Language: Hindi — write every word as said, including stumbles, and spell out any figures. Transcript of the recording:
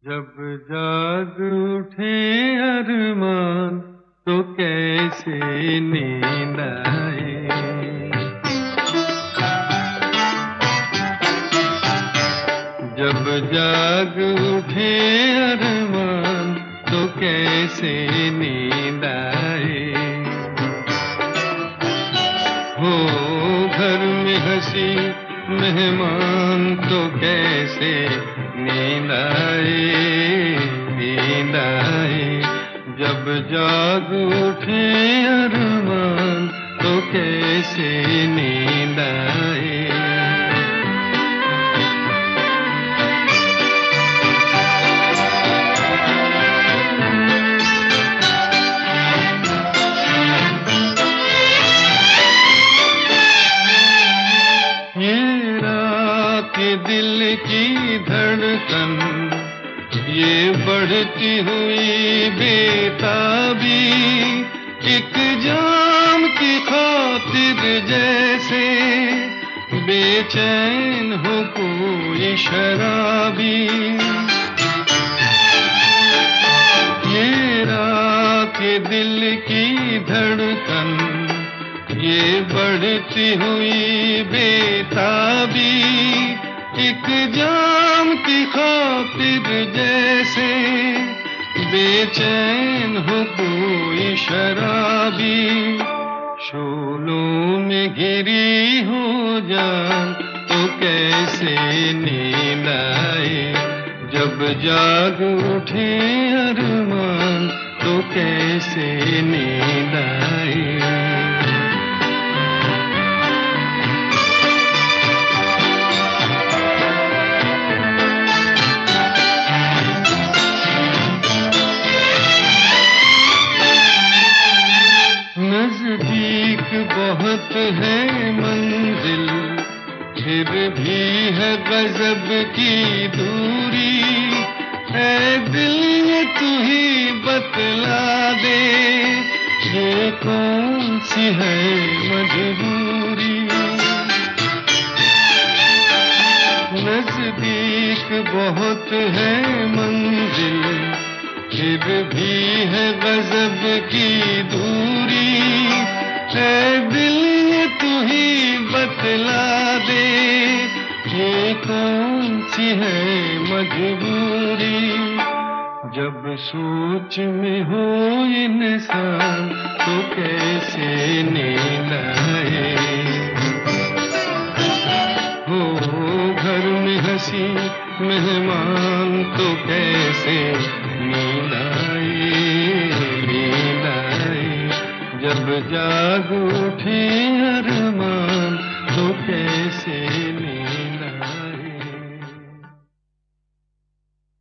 जब जाग उठे अरमान तो कैसे नींद आए। जब जाग उठे अरमान तो कैसे नींद आए। हो घर में हंसी मेहमान तो कैसे नींद आए, नींद आए। जब जाग उठे अरमान तो कैसे नींद आए। ये रात ये दिल की धड़कन, ये बढ़ती हुई बेताबी, एक जाम की खातिर जैसे बेचैन हो कोई शराबी। ये रात ये दिल की धड़कन, ये बढ़ती हुई बेताबी, एक जाम की खातिर जैसे बेचैन हो कोई शराबी। शोलों में घिरी हो जान तो कैसे नींद आए। जब जाग उठे अरमान तो कैसे नींद आए। नजदीक बहुत है मंजिल, फिर भी है गजब की दूरी। ऐ दिल ये तू ही बतला दे, ये कौन सी है मजबूरी। नजदीक बहुत है मंजिल, फिर भी है गजब की दूरी। ऐ दिल ये तू ही बतला दे, ये कौन सी है मजबूरी। जब सोच में हो इंसान तो कैसे नींद आए। हो घर में हंसी मेहमान तो कैसे नींद आए, नींद आए। जब जाग उठे अरमान तो कैसे